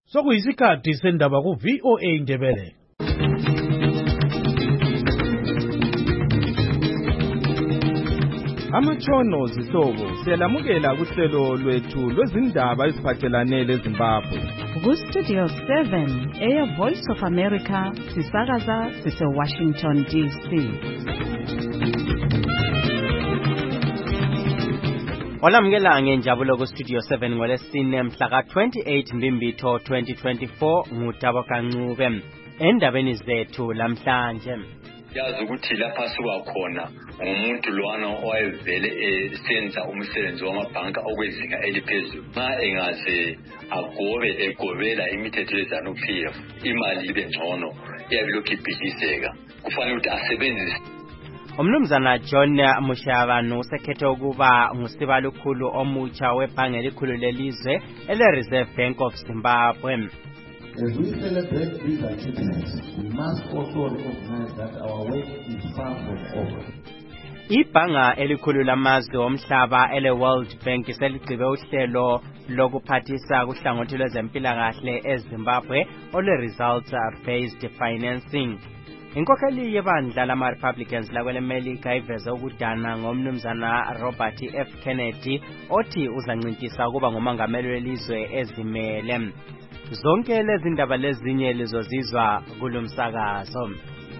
Sokuyisikhathi sendaba ku VOA Ndebele. Amatshono zihlobo siyalamukela kuhlelo lwethu lwezindaba eziphathelane leZimbabwe. Ku-Studio 7 Air Voice of America sisakaza sise-Washington DC. Olamukela ngenjabulo ku-Studio 7 ngolesine mhla ka-28 Mbimbitho 2024 nguTabo Kancube. Endabeni zethu lamhlanje yazi ukuthi lapha suka khona ngumuntu lwana owayevele esenza umsebenzi wamabhanka okwezinga eliphezulu nxa engaze egobela imithetho yeZANU-PF imali ibe ngcono iyabilokhu ibhidlizeka kufanele ukuthi asebenzise. Umnumzana John Mushavanu usekhethe ukuba ngusibalukhulu omutsha webhange elikhulu lelizwe ele-Reserve Bank of Zimbabwe. As we celebrate these achievements, we must also recognize that our work is far from over. Ibhanga elikhulu lamazwe omhlaba ele-World Bank seligqibe uhlelo lokuphathisa kuhlangothi lwezempilakahle eZimbabwe olwe-results-based financing. Inkokheli yebandla lama-Republicans lakwelemelika iveze ukudana ngomnumzana Robert F. Kennedy othi uzancintisa ukuba ngumongameli welizwe ezimele. Zonke lezi ndaba lezinye lizozizwa kulomsakazo.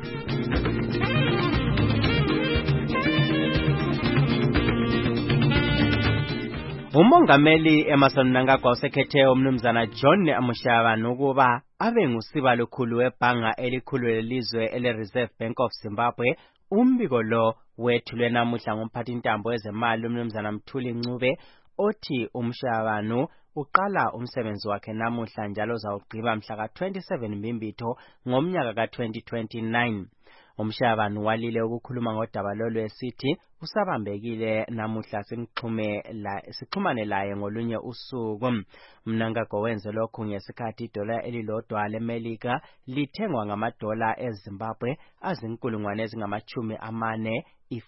Umongameli Emmerson Mnangagwa usekhethe umnumzana John Mushavanu ukuba abe ngusibalukhulu webhanga elikhulu lelizwe ele-Reserve Bank of Zimbabwe. Umbiko lo wethulwe namuhla ngumphathintambo wezemali umnumzana Mthuli Ncube othi uMshavanu uqala umsebenzi wakhe namuhla njalo uzawugqiba mhla ka-27 Mbimbitho ngomnyaka ka-2029. Umshavanu walile ukukhuluma ngodaba lolu esithi usabambekile namuhla sixhumane laye ngolunye usuku. Mnangagwa wenze lokhu ngesikhathi idola elilodwa lemelika lithengwa ngamadola eZimbabwe azinkulungwane ezingama-40,000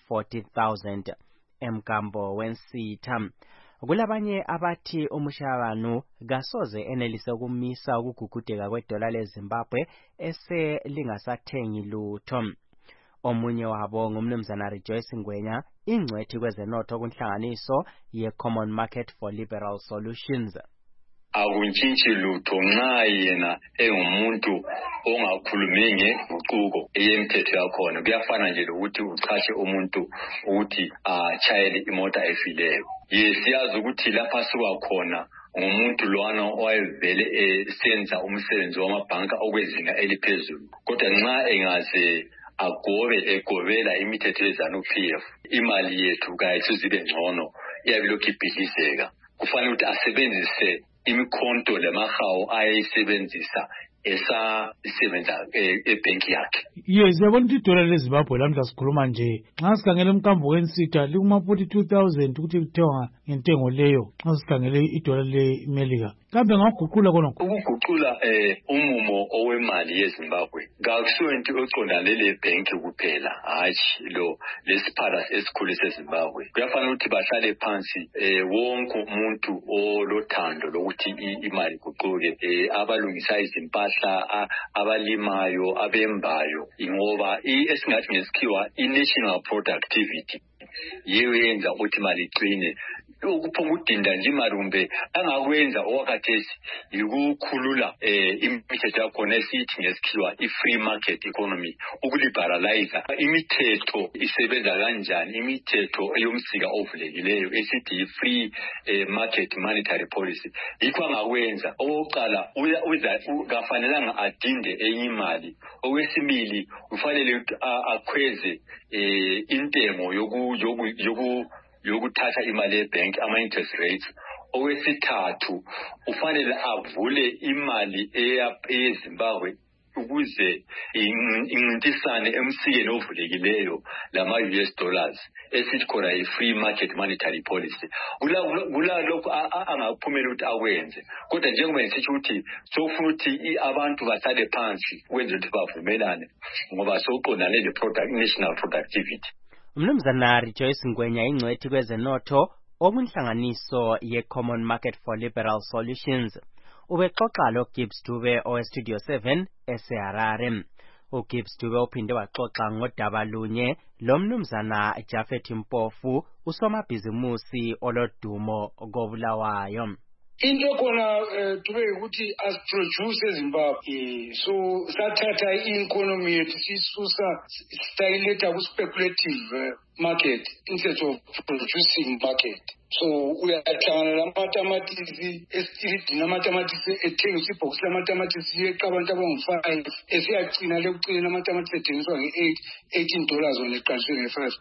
40,000 emkambo wensitha. Kulabanye abathi uMshavanu kasoze enelise ukumisa ukugugudeka kwedola leZimbabwe lingasathengi lutho. Omunye wabo ngumnumzana Rejoice Ngwenya, ingcwethi kwezenotho kunhlanganiso ye-Common Market for Liberal Solutions. Akuntshintshi lutho nxa yena engumuntu ongakhulumi ngeguquko eyemthetho yakhona. Kuyafana nje lokuthi uchashe umuntu ukuthi achayele imota efileyo. Siyazi ukuthi lapha suka khona ngumuntu lwana owayevele esenza umsebenzi wamabhanka okwezinga eliphezulu. Kodwa nxa engaze egobela imithetho yeZANU-PF imali yethu kayisizibe ngcono iyabilokhu ibhidlizeka. Kufanele ukuthi asebenzise imikhonto lemahawu ayisebenzisa esasebenza ebhenki yakhe. Siyabona ukuthi idola leZimbabwe lamhla sikhuluma nje nxa sikhangele umkambo wensitha likuma-42,000 ukuthi lithengwa ngentengo leyo nxa sikhangele idola lemelika. Kambe ngaguqula khonokho ukuguqula umumo owemali yeZimbabwe kakusiyo into oqondane lebhenki kuphela hatshi lesiphala esikhulu seZimbabwe. Kuyafanele ukuthi bahlale phansi wonke umuntu olothando lokuthi imali iguquke, abalungisa izimpahla, abalimayo, abembayo, ngoba esingathi ngesikhiwa i-national productivity yiyo yenza ukuthi imali iqine. Ukuphunga udinda nje imali kumbe angakwenza okwakhathesi yikukhulula imithetho yakhona esithi ngesikhiwa i-free market economy, ukuliberalize imithetho isebenza kanjani, imithetho yomsika ovulekileyo esithi yi-free market monetary policy. Yikho angakwenza. Okokuqala kafanelanga adinde enye imali. Okwesibili ufanele akhweze intengo yokuthatha imali ebhenki, ama-interest rates. Okwesithathu ufanele avule imali eyeZimbabwe ukuze incintisane emsikeni ovulekileyo lama-US dollars esithi khona i-free market monetary policy. Lokhu angaphumela ukuthi akwenze. Kodwa njengoba ngisitsho ukuthi sokufuna ukuthi abantu basale phansi kwenze ukuthi bavumelane ngoba sokuqondane le-national productivity. Umnumzana Rejoice Ngwenya ingcwethi kwezenotho okunhlanganiso ye-Common Market for Liberal Solutions. ubexoxa loGibbs Dube oweStudio 7 eseHarare. uGibbs Dube uphinde waxoxa ngodaba lunye lomnumzana Japhet Mpofu usomabhizimusi olodumo koBulawayo. Into khona Dube ukuthi as produce eZimbabwe so sathatha i-economy yethu sisusa siyiletha ku-speculative market instead of producing market. So uyahlangana lamatamatisi estilidi namatamatisi ethengiswa ibhokisi lamatamatisi yeqabantu abangu-5 esiyagcina lekucina amatamatisi ethengiswa $18 wona eqaliswe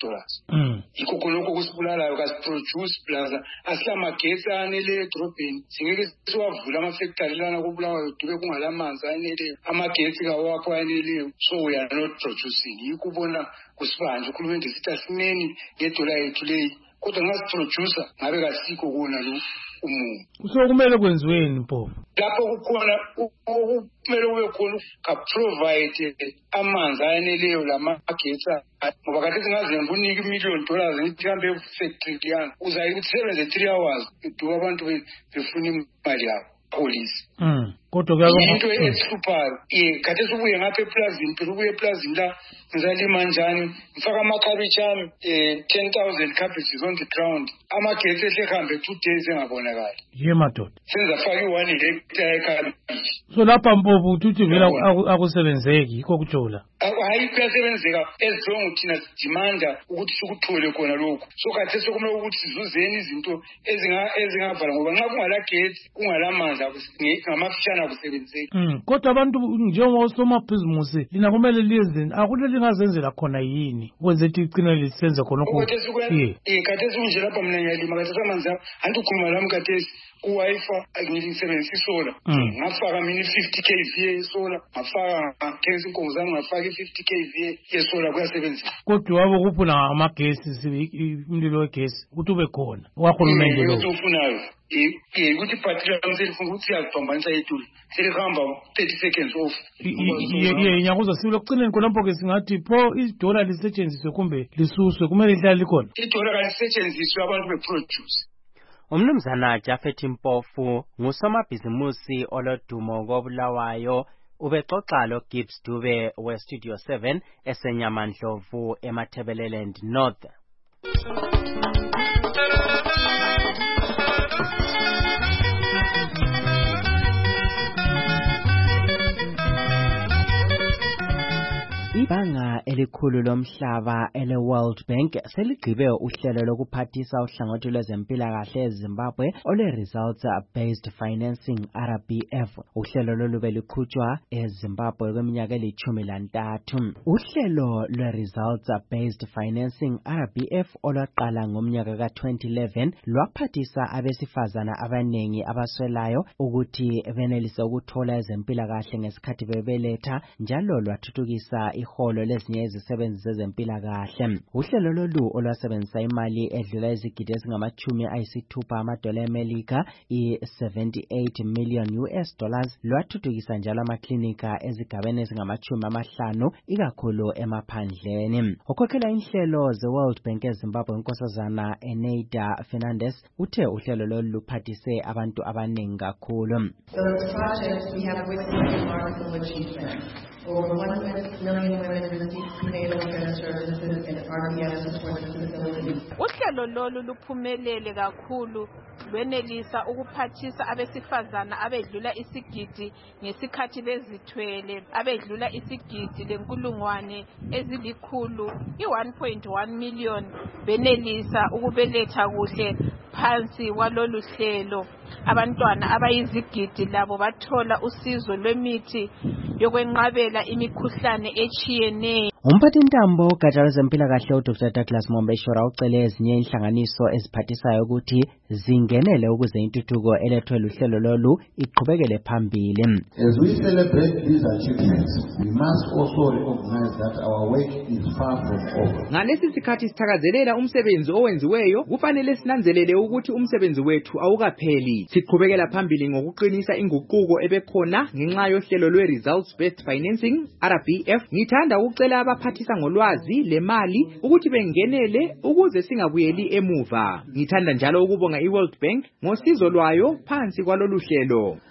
$5. Yikho khonokho kusibulalayo kasi-produce plaza asilamagetsi aneleyo edrobheni singeke siwavula amafactory lana koBulawayo Dube kungalamanzi aneleyo amagetsi kawakho aneleyo so we are not producing. Yikho ubona kusibanje ukhulumende sithi asineni ngedola yethu leyi kodwa ngasiproducer ngabe kasikho kona lo umuntu. So kumele kwenziweni Mpofu? Lapho kukhona kumele kube khona ka-provide amanzi ayaneleyo lamagetsi ngoba kade singazemba unika $1 million ngithi hambe efactory liyana uzayisebenze 3 hours Dube abantu befuna imali yabo police. Kodwa kuyaba into esihluphayo kade sibuye ngapha eplazini phela ubuye eplazini la ngizalima njani ngifaka amakhabishi ami 10,000 cabbages on the ground amagetsi esehambe 2 days engabonakali. Ye madoda senza faka i1 hectare ekhabishi. So lapha Mpofu uthi vela akusebenzeki yikho kujola. Hayi kuyasebenzeka as long thina sidemanda ukuthi sikuthole khona lokho. So kade sokumele ukuthi sizuzeni izinto ezingavala ngoba nxa kungalagetsi kungalamanzi ngamafishane akusebenzeki. Kodwa abantu njengosomabhizimusi lina kumele liyenzeni akule lingazenzela khona yini ukwenza ukuthi igcine lisenze khona lokho. Kade sikunje lapha mina ngiyalima kade samanzi anti ukhuluma lami kade ku-Wi-Fi ngisebenzisa isola ngafaka mina 50 kVA yesola ngafaka ngakhenisa inkonzo zami ngafaka 50 kVA yesola kuyasebenzisa. Kodwa wabo kuphuna amagesi umlilo wegesi ukuthi ube khona wakahulumende lo ufunayo ukuthi ibhathiri lami selifuna ukuthi siyaziphambanisa etuli selihamba 30 seconds off. Nyakuza sibile kucineni khonapho ke singathi pho idola lisetshenziswe kumbe lisuswe kumele lihlale likhona. Idola kalisetshenziswe abantu beproduce. Umnumzana Japhet Mpofu ngusomabhizimusi olodumo koBulawayo ubexoxa loGibbs Dube weStudio 7 eseNyamandlovu eMatabeleland North. Ibanga elikhulu lomhlaba ele-World Bank seligqibe uhlelo lokuphathisa uhlangothi lwezempilakahle eZimbabwe ole-Results-Based Financing RBF. Uhlelo lolu beliqhutshwa eZimbabwe kweminyaka eli-13. Uhlelo lwe-Results-Based Financing RBF olwaqala ngomnyaka ka-2011 lwaphathisa abesifazana abanengi abaswelayo ukuthi benelise ukuthola ezempilakahle ngesikhathi bebeletha njalo lwathuthukisa iholo lezinye izisebenzi zezempilakahle. Uhlelo lolu olwasebenzisa imali edlula izigidi ezingama-60 $60 eMelika i-$78 million lwathuthukisa njalo amaklinika ezigabeni ezingama-50 ikakhulu emaphandleni. Ukhokhela inhlelo ze-World Bank eZimbabwe unkosazana Eneida Fernandez uthe uhlelo lolu luphathise abantu abaningi kakhulu. Over 1 million women receive prenatal care services and RBF supports facilities. Uhlelo lolu luphumelele kakhulu lwenelisa ukuphathisa abesifazana abedlula isigidi ngesikhathi bezithwele abedlula isigidi lenkulungwane ezilikhulu i-1.1 million benelisa ukubeletha kuhle phansi kwalolu hlelo. Abantwana abayizigidi labo bathola usizo lwemithi yokwenqabela imikhuhlane echiyeneyo. Umphathintambo gatsha lwezempilakahle uDr. Douglas Mombeshora ucele ezinye inhlanganiso eziphathisayo ukuthi zingenele ukuze intuthuko elethwe luhlelo lolu iqhubekele phambili. As we celebrate these achievements, we must also recognize that our work is far from over. Ngalesi sikhathi sithakazelela umsebenzi owenziweyo, kufanele sinanzelele ukuthi umsebenzi wethu awukapheli. Siqhubekela phambili ngokuqinisa inguquko ebekhona ngenxa yohlelo lwe-Results-Based Financing RBF. Ngithanda ukucela abaphathisa ngolwazi lemali ukuthi bengenele ukuze singabuyeli emuva. Ngithanda njalo ukubonga i-World Bank ngosizo lwayo phansi kwalolu hlelo.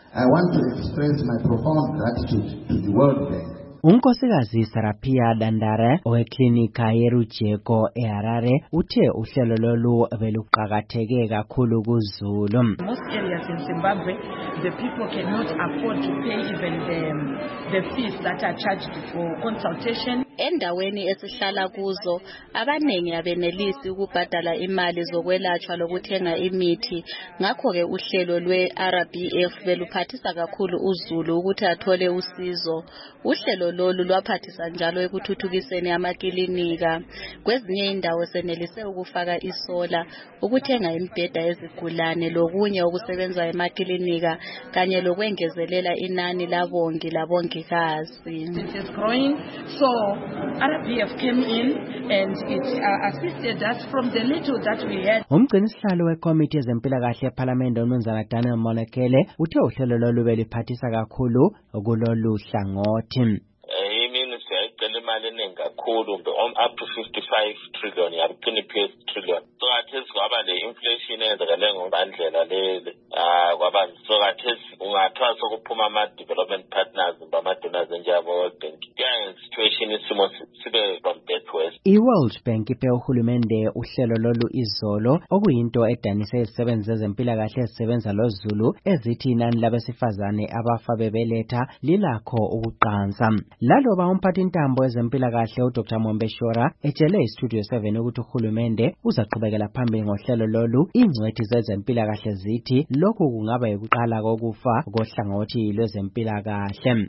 I want to express my profound gratitude to the World Bank. Unkosikazi Sarapia Dandare oweklinika yeRujeko eHarare uthe uhlelo lolu beluqhakatheke kakhulu kuZulu. Most areas in Zimbabwe, the people cannot afford to pay even the fees that are charged for consultation. Endaweni esihlala kuzo abanengi abenelisi ukubhadala imali zokwelatshwa lokuthenga imithi. Ngakho ke uhlelo lwe-RBF beluphathisa kakhulu uZulu ukuthi athole usizo. Uhlelo lolu lwaphathisa njalo ekuthuthukiseni amakilinika. Kwezinye indawo senelise ukufaka isola, ukuthenga imibheda yezigulane lokunye okusebenza emakilinika kanye lokwengezelela inani labongi labongikazi. It is growing, so RBF came in and it assisted us from the little that we had. Umgcinisihlalo wekomiti yezempilakahle eParliament uMnumzana Daniel Monekele uthe uhlelo lolu beliphathisa kakhulu kulolu hlangothi. Imali eningi kakhulu up to 55 trillion yabuqina PS trillion. So athesi kwaba le inflation eyenzakale ngobandlela lele kwaba so athesi ungathiwa sokuphuma ama-development partners bama-donors enjabo World Bank kuya situation isimo sibe from bad to worse. I-World Bank ipe uhulumende uhlelo lolu izolo okuyinto edanise izisebenzi zezempilakahle ezisebenza loZulu ezithi inani labesifazane abafa bebeletha lilakho ukuqansa. Laloba umphathintambo wezempilakahle uDr. Mombeshora etshele iStudio 7 ukuthi uhulumende uzaqhubekela phambili ngohlelo lolu, ingcwethi zezempilakahle zithi lokhu kungaba yikuqala kokufa kohlangothi lwezempilakahle.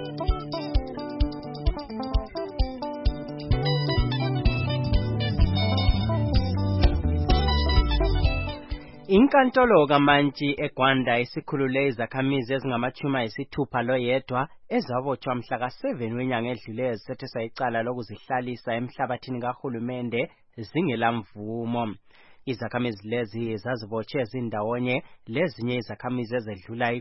Inkantolo kaMantshi eGwanda isikhulule izakhamizi ezingama-60 loyedwa ezabotshwa mhla ka-7 wenyanga edluleyo ezisethesa icala lokuzihlalisa emhlabathini kahulumende zingelamvumo. Izakhamizi lezi zazibotshwe ezindawonye lezinye izakhamizi ezedlula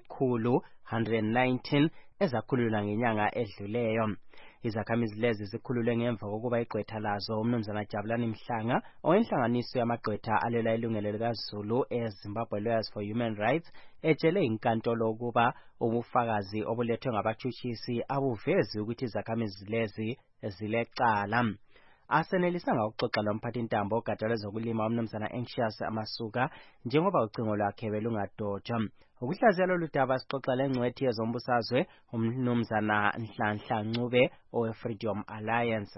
119 ezakhululwa ngenyanga edluleyo. Izakhamizi lezi zikhululwe ngemva kokuba igqwetha lazo uMnumzana Jabulani Mhlanga owenhlanganiso yamagqwetha alela ilungelo likaZulu eZimbabwe Lawyers for Human Rights etshele inkantolo ukuba ubufakazi obulethwe ngabatshutshisi abuvezi ukuthi izakhamizi lezi zilecala. Asenelisanga ukuxoxa lomphathintambo ogadala lwezokulima uMnumzana Anxious Amasuka njengoba ucingo lwakhe belungadotshwa. Ukuhlaziya lolu daba sixoxa lengcwethi yezombusazwe uMnumzana Nhlanhla Ncube oweFreedom Alliance.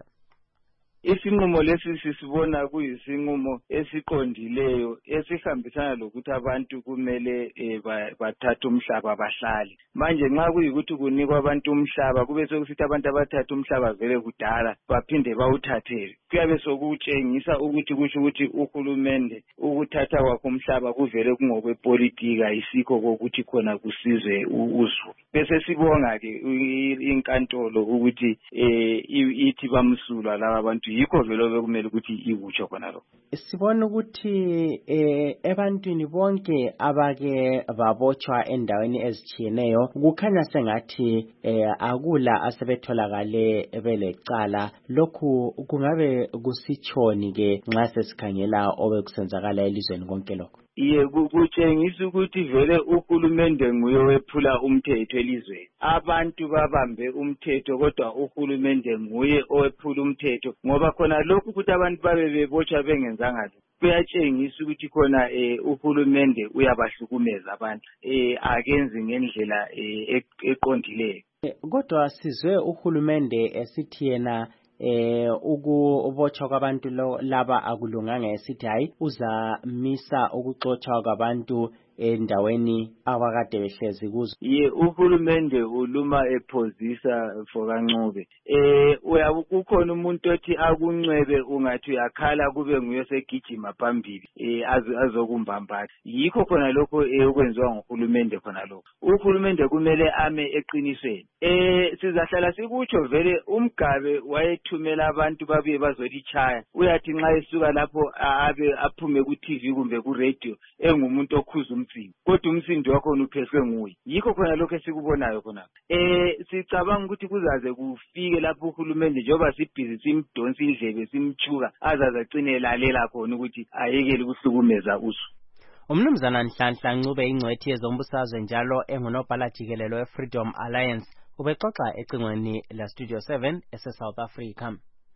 Isinqumo lesi sisibona kuyisinqumo esiqondileyo esihambisana lokuthi abantu kumele bathathe umhlaba bahlale. Manje nxa kuyikuthi kunikwa abantu umhlaba kube sokusithi abantu abathatha umhlaba vele kudala baphinde bawuthathele, kuyabe sokutshengisa ukuthi kusho ukuthi uhulumende ukuthatha kwakhe umhlaba kuvele kungokwepolitika isikho kokuthi khona kusizwe uZulu. Bese sibonga ke inkantolo ukuthi ithi bamsulwa laba abantu yikho vele bekumele ukuthi ikutsho khona lokho. Sibona ukuthi ebantwini bonke abake babotshwa endaweni ezitshiyeneyo kukhanya sengathi akula asebetholakale belecala. Lokhu kungabe kusitshoni ke nxa sesikhangela obekusenzakala elizweni konke lokho? Iye kutshengisa ukuthi vele uhulumende nguye wephula umthetho elizweni. Abantu babambe umthetho kodwa uhulumende nguye owephula umthetho ngoba khona lokhu ukuthi abantu babe bebotshwa bengenzanga kuyatshengisa ukuthi khona uhulumende uyabahlukumeza abantu akenzi ngendlela eqondileyo. Kodwa sizwe uhulumende esithi yena ukubotshwa kwabantu laba akulunganga esithi hayi uzamisa ukuxotshwa kwabantu endaweni abakade behlezi kuzo. Ye uhulumende uluma ephozisa fokaNcube. Kukhona umuntu othi akuncwebe ungathi uyakhala kube nguye segijima phambili azokumbambatha. Yikho khona lokho okwenziwa nguhulumende khona lokho. Uhulumende kumele ame eqinisweni. Sizahlala sikutsho vele uMgabe wayethumela abantu babuye bazolitshaya. Uyathi nxa esuka lapho abe aphume ku TV kumbe ku radio engumuntu okhuza umsindo. Kodwa umsindo wakho uphethwe nguye. Yikho khona lokho esikubonayo khona. Sicabanga ukuthi kuzaze kufike lapho uhulumende njengoba sibhizi simdonsa indlebe simchuka azazacine lalela khona ukuthi ayekele ukuhlukumeza uZulu. Umnumzana Nhlanhla Ncube ingcwethi yezombusazwe njalo engunobhala jikelelo weFreedom Alliance ubexoxa ecingweni la Studio 7 ese-South Africa.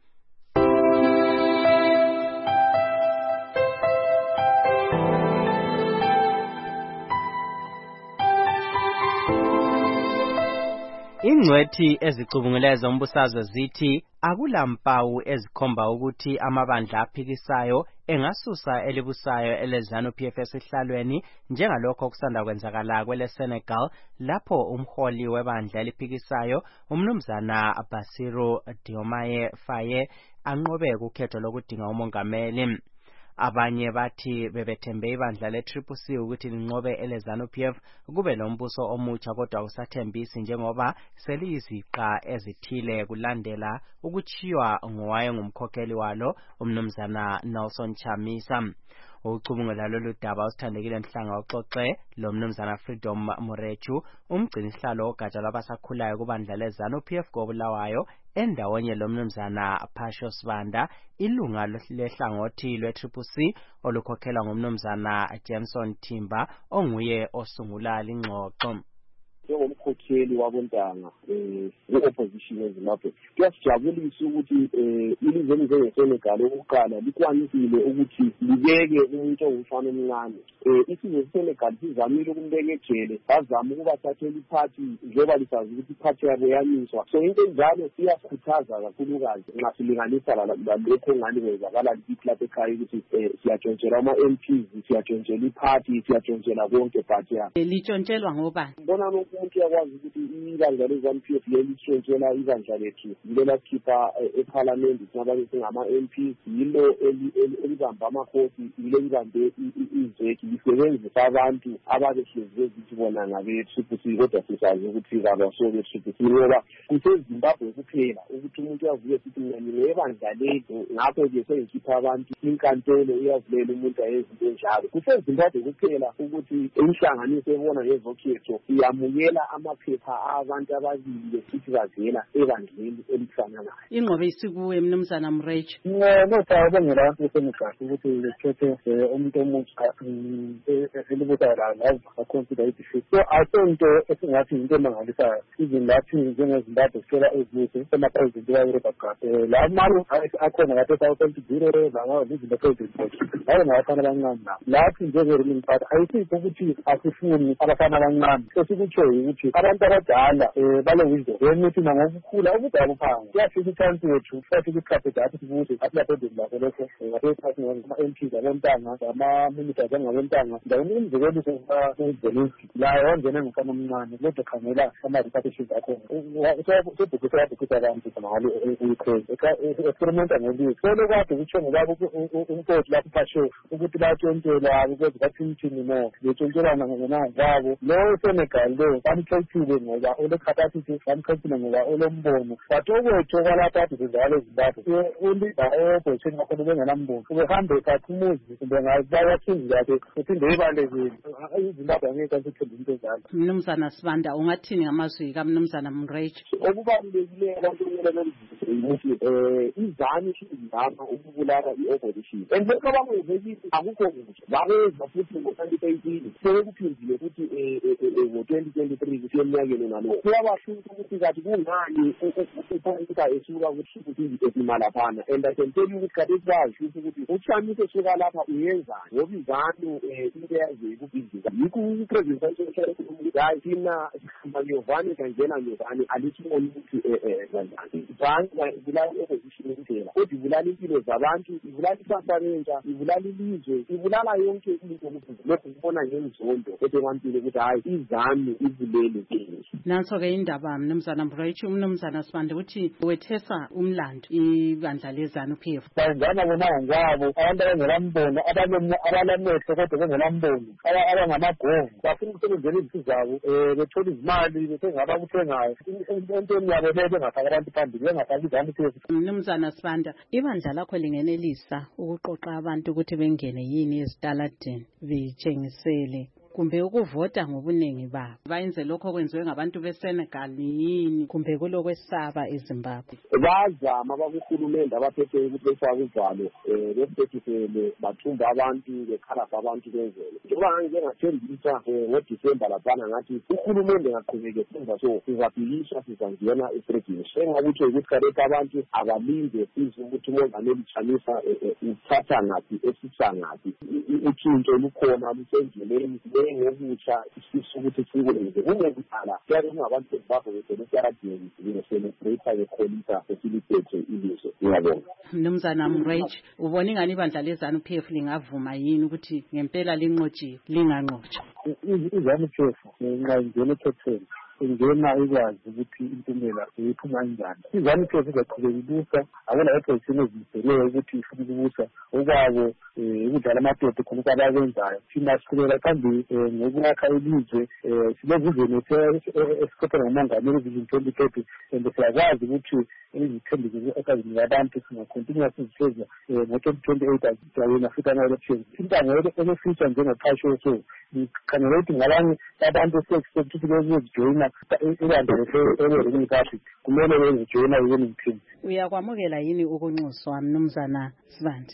Ingcwethi ezicubungule zombusazwe zithi akulampawu ezikhomba ukuthi amabandla aphikisayo engasusa elibusayo eleZANU-PF esihlalweni njengalokho okusanda kwenzakala kweleSenegal lapho umholi webandla eliphikisayo umnumzana Bassirou Diomaye Faye anqobe ukhetho lokudinga umongameli. Abanye bathi bebethembe ibandla le-CCC ukuthi linqobe eleZANU-PF kube lombuso omutsha kodwa usathembisi njengoba seliyiziqa ezithile kulandela ukuchiywa ngowayengumkhokheli walo umnumzana Nelson Chamisa. Ucubungula lolu daba usithandekile Mhlanga uxoxe lo mnumzana Freedom Morechu umgcinisihlalo ogatsha lwabasakhulayo kubandla leZANU-PF koBulawayo endawonye lo mnumzana Phasho Sibanda ilunga lehlangothi lwe-CCC olukhokhelwa ngumnumzana Jameson Timba onguye osungula lingxoxo. Njengomkhokheli wabontanga we-opposition eZimbabwe kuyasijabulisa ukuthi ilizwe njengeSenegal okokuqala likwanisile ukuthi libeke umuntu ongumfana omncane. Isizwe seSenegal sizamile ukumbeka ejele bazama ukubathathela iphathi njengoba lisazi ukuthi iphathi yabo yamiswa. So into enjalo iyasikhuthaza kakhulukazi nxa silinganisa lalokho ngani kwenzakala kithi lapha ekhaya ukuthi siyatshontshela ama-MPs, siyatshontshela iphathi, siyatshontshela konke but litshontshelwa ngobani? Bona umuntu yakwazi ukuthi ibandla leZANU-PF lelitshontshela ibandla lethu yilo lasikhipha eParliament singabantu singama-MPs yilo elibamba amakhosi yilo elibambe izeki lisebenzisa abantu ababehlezi bezithi bona ngabe-CCC kodwa sisazi ukuthi kabaso be-CCC ngoba kuseZimbabwe kuphela ukuthi umuntu uyavuke sithi mina nebandla lethu ngakho-ke sengikhipha abantu inkantolo uyavulela umuntu ayezinto enjalo. KuseZimbabwe kuphela ukuthi inhlanganiso ebona ngezokhetho iyamukela amaphepha abantu ababili besithi bavela ebandleni elifananayo. Inqobe isikuwe mnumzana Mrechi. Nothabongela abantu beSenegal ukuthi lekhethe umuntu omutsha elibutala lava aconsider it. So asonto esingathi into emangalisayo izingathi njengeZimbabwe sicela ezithe emapresident wayeRobert Mugabe la mali akhona lapha eSouth bangawo izinto president hayi ngabafana abancane lapho njengeRemin Party ayisithi ukuthi asifuni abafana abancane sesikutsho ukuthi abantu abadala bale wisdom yemithi nangokukhula ubudala phansi kuyafika ichansi yethu kuyafika isikhathi lapho sibuze asilaphendeni lakho lokho ngaphakathi ngama-MPs abontanga ama-ministers angabentanga ndawoni imizekelo sokuZelenski la wangena ngomfana omncane kodwa khangela ama-repartitions akhona sobhukisa abantu ngalo e-Ukraine experimenta ngolisi solo kade kutsho ngobaba uNkosi lapho Phasho ukuthi batshontshela ukuthi bathini no betshontshelana ngabo lo Senegal lo bamkhethile ngoba olekapacity bamkhethile ngoba olombono but okwethu kwalapha ade sizalo eZimbabwe ulida opposition wakho bengenambono ubehambe kakhumuzi kumbe ngabayathinzi yakhe uphinde ibalekile iZimbabwe angeke asithembe into ezalo. Mnumzana Sibanda ungathini ngamazwi kaMnumzana Mrechi? Okubalulekile abantu ukuthi izani izama ukubulala i-opposition and lokho abangezekile akukho kuhle babeza futhi ngo-2018 sebekuphindile futhi ngo-2023 kusiya emnyakeni nalokho kuyabahluka ukuthi kathi kungani uPhantsa esuka ukuthi esimalaphana and I can tell you ukuthi kade sibazi ukuthi uChamisa esuka lapha uyenzani ngoba izanu into yaze ikubhiziza yikho upresident ukuthi hayi thina sihamba nyovane kangena nyovane alithiboni ukuthi kanjani ibulala i-opposition kuphela kodwa ibulala impilo zabantu ibulala isasa lentsha ibulala ilizwe ibulala yonke into lokhu kubona ngenzondo ebantwini ukuthi hayi izanu izilele zenu. Nanso-ke indaba Mnumzana Mrechi uMnumzana Sibanda uthi wethesa umlando ibandla leZANU-PF bangana bona ngwabo abantu abangelambono abalamehlo kodwa bengelambono abangamagogo bafuna ukusebenzela izinto zabo bethola izimali besengaba kuthengayo entweni yabo bengafaka abantu phambili bengafaka iZANU-PF. Mnumzana Sibanda ibandla lakho lingenelisa ukuqoqa abantu ukuthi bengene yini ezitaladini betshengisele kumbe ukuvota ngobuningi babo bayenze lokho okwenziwe ngabantu beSenegal yini kumbe kulokwesaba eZimbabwe? Bazama bakuhulumende abaphethe ukuthi befake uvalo besibethele bathumba abantu bekhalapha abantu benzele njengoba njengathembisa ngoDisemba laphana ngathi uhulumende ngaqhubeke senza so sizabhikisha sizangena estradini sengakuthi ukuthi kade abantu abalinde sizwe ukuthi umongameli Chamisa uthatha ngathi esisa ngathi utshintsho lukhona lusendleleni ngokutsha isisu ukuthi sikwenze kunekudala kuyake kungabantu beZimbabwe besebestradini beselebrate bekholisa besiliphethe ilizwe. Ngiyabonga. Mnumzana Mrech, ubona ingani ibandla leZANU-PF lingavuma yini ukuthi ngempela linqotshiwe linganqotshwa? iZANU-PF ngingena ekhetheni ingena ikwazi ukuthi impumela iphuma kanjani. iZANU-PF izaqhubeka ibusa akuna opposition ezimiseleyo ukuthi ifuna ukubusa okwabo ukudlala amadoda khona abakwenzayo. Thina siqhubeka phambili ngokwakha ilizwe silevizini esikhophela ngomongameli Vision 2030 and siyakwazi ukuthi izithembiso ezinika abantu singakontinua sizifeza ngo-2028 asiyayena futhi ama-elections. Intango elefisha njengeqasho so ngikhangela ukuthi ngabanye abantu se-expect ukuthi bezojoyina ibandla le-Republican kumele bezojoyina i-winning team. Uyakwamukela yini ukunxuswa Mnumzana Sibande?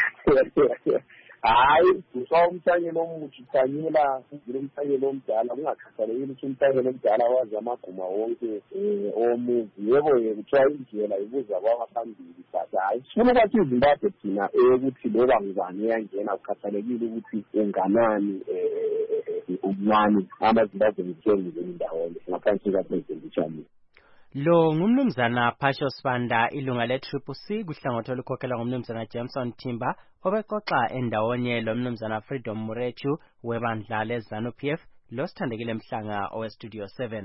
Hayi, umthanyelo omuthi thanyela umthanyelo omdala kungakhathalekile ukuthi umthanyelo omdala wazi amaguma wonke omuzi yebo kuthiwa indlela ibuza kwabaphambili but hayi sifuna ukuthi iZimbabwe thina ukuthi loba ngubani eyangena kukhathalekile ukuthi unganani umncane amaZimbabwe ngitshengile indawonye ngaphansi kwaPresident Chamisa. Lo ngumnumzana Phasho Sibanda ilunga le-CCC kuhlangothi olukhokhelwa ngumnumzana Jameson Timba obexoxa endawonye lo mnumzana Freedom Murechu webandla leZANU-PF lo Sithandekile Mhlanga oweStudio 7.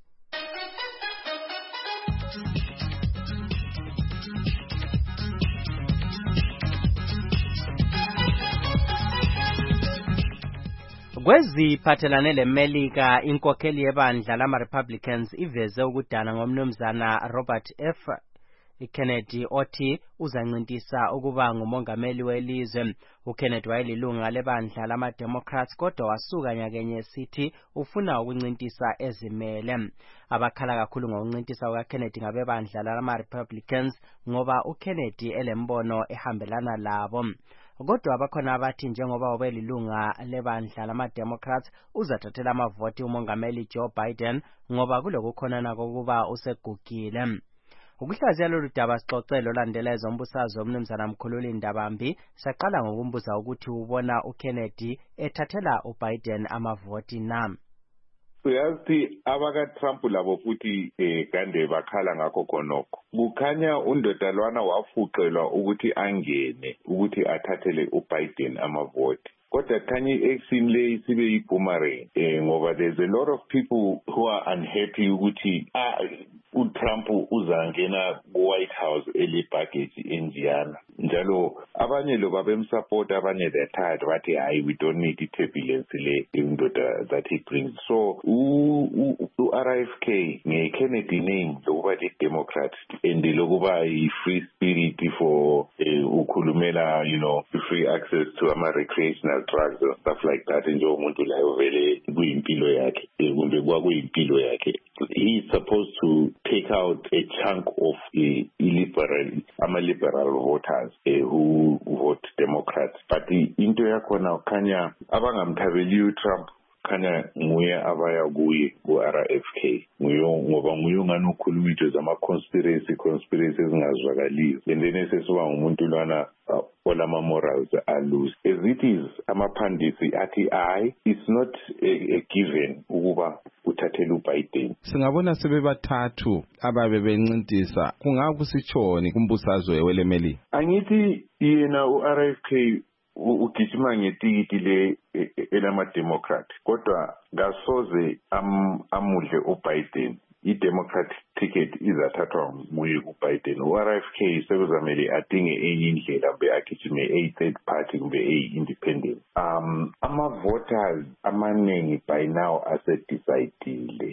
Kweziphathelane leMelika inkokheli yebandla lama-Republicans iveze ukudana ngomnumzana Robert F. Kennedy othi uzancintisa ukuba ngumongameli welizwe. uKennedy wayelilunga lebandla lama-Democrats kodwa wasuka nyakenye esithi ufuna ukuncintisa ezimele. Abakhala kakhulu ngokuncintisa kukaKennedy ngabebandla lama-Republicans ngoba uKennedy elembono ehambelana labo. Kodwa abakhona abathi njengoba ubelilunga lebandla lama-Democrats uzathathela amavoti umongameli Joe Biden ngoba kulokukhonana kokuba usegugile. Ukuhlaziya lolu daba sixoxelo landela ezombusazwe umnumzana Mkhululi Ndabambi saqala ngokumbuza ukuthi ubona uKennedy ethathela uBiden amavoti na. Uyazi abaka-Trump labo futhi kande bakhala ngakho khonokho. Kukhanya undodalwana wafuqelwa ukuthi angene ukuthi athathele uBiden amavoti. Kodwa khanye i-action le isibe yi-boomerang ngoba there's a lot of people who are unhappy ukuthi uTrump uzangena ku-White House elibhageji enjiyana njalo abanye lo babemsupport abanye they're tired bathi hayi we don't need i-turbulence le indoda that he brings. So u-RFK nge-Kennedy name lokuba li-Democrat and lokuba yi-free spirit for ukhulumela free access to ama-recreational drugs and stuff like that njengomuntu layo vele kuyimpilo yakhe kumbe kwakuyimpilo yakhe. He's supposed to take out a chunk of ama-liberal voters who vote Democrats. But into yakhona khanya abangamthabeli uTrump khanya nguye abaya kuye ku-RFK ngoba nguye ungani ukhuluma into zama-conspiracy ezingazwakaliyo and then esesiba ngumuntu lwana olama-morals alose. As it is, amaphandisi athi it's not a given ukuba uthathele uBiden. Singabona sebebathathu ababe bencintisa kungakusitshoni kumbusazwe weleMelika. Angithi yena uRFK ugijima ngetikiti le elama-Democrat kodwa kasoze amudle uBiden. I-Democrat ticket izathathwa nguye uBiden. U-RFK sekuzamele adinge enye indlela kumbe agijime a-third party kumbe a-independent. Ama-voters amaningi by now asedecide.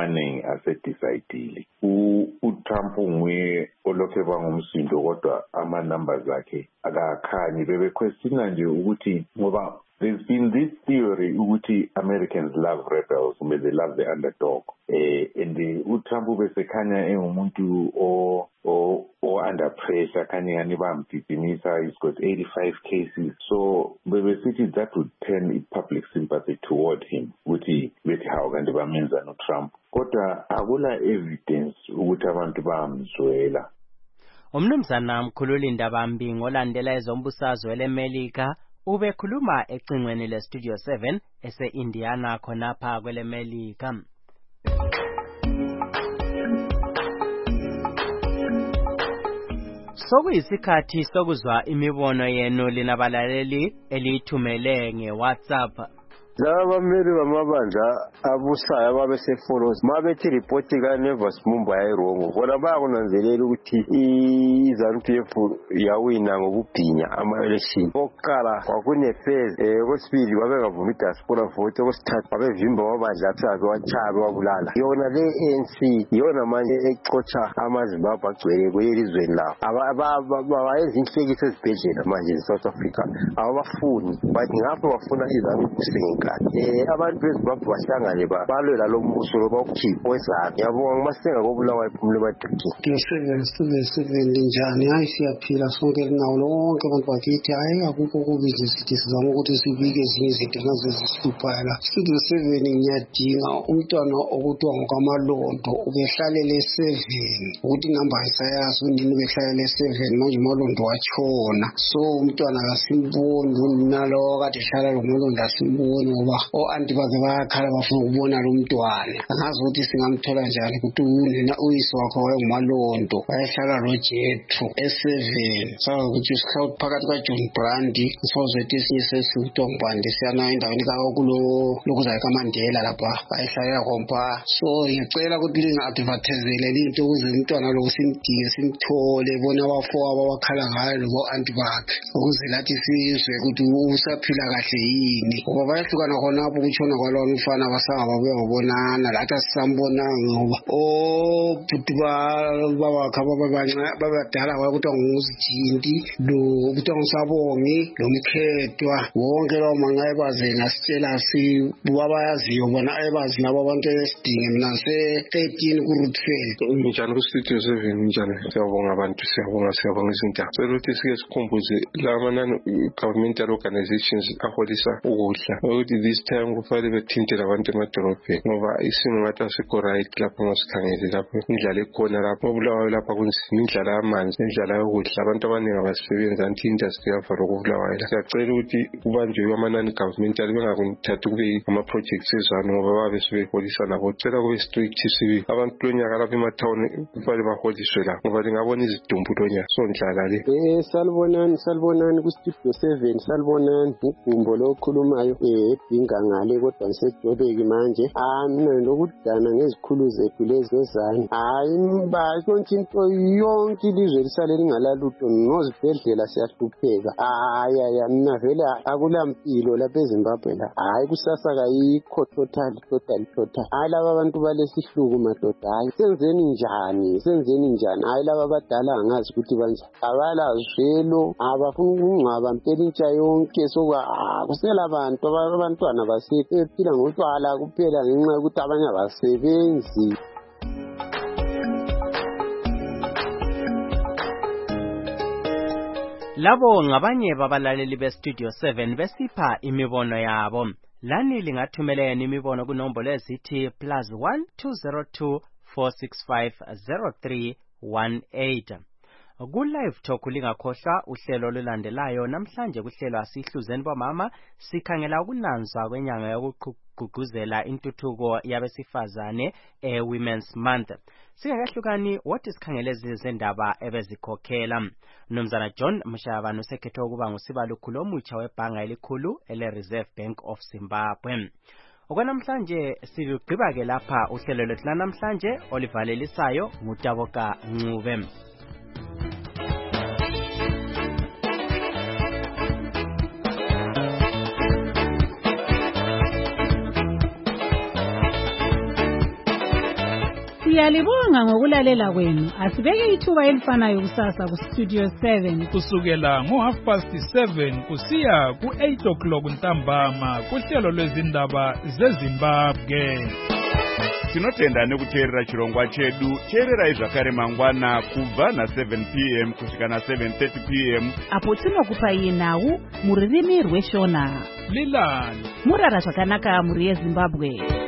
uTrump nguye olokhe bangumsindo kodwa ama-numbers akhe akakhanyi. Bebequestiona nje ukuthi ngoba there's been this theory ukuthi Americans love rebels, they love the underdog. And uTrump ubesekhanya engumuntu o under pressure, kanye bamdidimisa. He's got 85 cases. So bebesithi that would turn public sympathy toward him. Ukuthi bethi hawu kanti bamenza noTrump. Kodwa akula evidence ukuthi abantu bamzwela. Umnumzana mkhululi Ndabambi ngolandela ezombusazwe leMelika ubekhuluma ecingweni leStudio 7 ese-Indiana khonapha kweleMelika. Sokuyisikhathi sokuzwa imibono yenu linabalaleli elithumele ngeWhatsApp. Abameli bamabandla abusayo ababesefolos mabethi report kaNevas Mumbai ayirongo bona bayakunanzelela ukuthi iZANU-PF yawina ngokubhinya ama-election. Okokuqala kwakunefez okwesibili babengavumi diaspora vote, okwesithathu babevimba amabandla athabe wachabe wabulala. Yona le ANC yona manje ecotsha amaZimbabwe agcwele kwelizweni lawo abayenza inhlekisa ezibhedlela manje eSouth Africa abafuni bathi ngapho bafuna iZANU kusenga. Abantu beZimbabwe bahlangane balwela lo mbuso lo bawukhipha wezakhe. Yabonga masenga kobulawa iphumule badiki. Steven linjani? Hayi siyaphila sonke linawo lonke abantu bakithi. Hayi akukho okubizi sithi sizama ukuthi sibike ezinye izinto nazo zisihluphayo la. Studio 7 ngiyadinga umntwana okuthiwa ngokaMalondo ubehlalele 7 ukuthi inamba isayazi undini ubehlalele 7 manje uMalondo watshona. So umntwana akasimboni nalo kade hlala lo Malondo asimboni ngoba o-anti bakhe bayakhala bafuna ukubona lo mntwana. Angazi ukuthi singamthola njani ukuthi uyise wakhe wayenguMalondo wayehlala noJethu e7 sazi ukuthi sihlawut phakathi kaJohn Brandi sizozethi esinye sesithiwa ngubandi siyana endaweni kakulo lokuzayo kaMandela lapha ayihlalela kompa. So ngicela ukuthi linga-advertisele into ukuze umntwana lo simdinge simthole bona abafowabo abakhala ngayo lo anti bakhe ukuze lathi sizwe ukuthi usaphila kahle yini ngoba bayahlukana khonapho ukutshona kwalona umfana basangababuya ngobonana lathi asisambonanga ngoba obhuti babakhe babadala kwakuthiwa nguZijindi lo kuthiwa nguSabongi lo Mkhethwa wonke lawo mangayebaze ngasitshela babayaziyo bona ayebazi nabo abantu esidinge mina se-13 ku-root fair. Njani ku-Studio 7 njani? Siyabonga abantu, siyabonga izindaba. Cela ukuthi sike sikhumbuze lamanani governmental organizations aholisa ukudla ukuthi this time kufanele bethintele abantu emadolobheni ngoba isimo ngathi asikho right lapho ngasikhangele lapho indlala ekhona lapho obulawayo lapha kunzima indlala yamanzi indlala yokudla abantu abaningi abasebenza anti-industry yavala okubulawayo. Siyacela ukuthi kubanjwe amanani governmental bengakunithatha kube ama-projects ezanu ngoba babe sebeholisa nabo. Cela kube strict sibi abantu lonyaka lapha emathawuni kufanele baholiswe la ngoba lingabona izidumbu lonyaka so ndlala le. Salibonani ku-Studio 7 salibonani ugumbo lokhulumayo edinga ngale kodwa ngisedoleki manje mina lokudana ngezikhulu zethu lezi ezane hayi konke into yonke ilizwe lisale lingalalutho ngozibhedlela siyahlupheka hayi mina vele akulampilo lapha eZimbabwe la hayi kusasa kayikho total hayi laba abantu balesihluku madoda hayi senzeni njani hayi laba abadala angazi ukuthi banje abalazwelo abafuna ukungcwaba mpela intsha yonke kusela abantwana basephila ngotshwala kuphela ngenxa yokuthi abanye abasebenzi. Labo ngabanye babalaleli beStudio 7 besipha imibono yabo. Lani lingathumeleni imibono kunombolo ezithi +1 202 465 0318. Ku-live talk lingakhohlwa uhlelo olulandelayo namhlanje kuhlelo asihluzeni bomama sikhangela ukunanzwa kwenyanga yokugqugquzela intuthuko yabesifazane Women's Month. Singakahlukani wothi sikhangele izindaba ebezikhokhela. Nomzana John Mshaba nosekhetho ukuba ngusibalukhulu omutsha webhanga elikhulu ele-Reserve Bank of Zimbabwe. Okwanamhlanje sigqiba ke lapha uhlelo lwethu lanamhlanje olivalelisayo nguTaboka Ncube. Siyalibonga ngokulalela kwenu. Asibeke ithuba elifanayo kusasa ku Studio 7 kusukela ngo7:30 kusiya ku8 ntambama kuhlelo lwezindaba zeZimbabwe. Tinotenda nekuteerera chirongwa chedu. Teererai zvakare mangwana kubva na7 p.m. kusvika na7:30 p.m. apo tinokupai nhau muririmi rweshona. Lilani murara zvakanaka muri yeZimbabwe.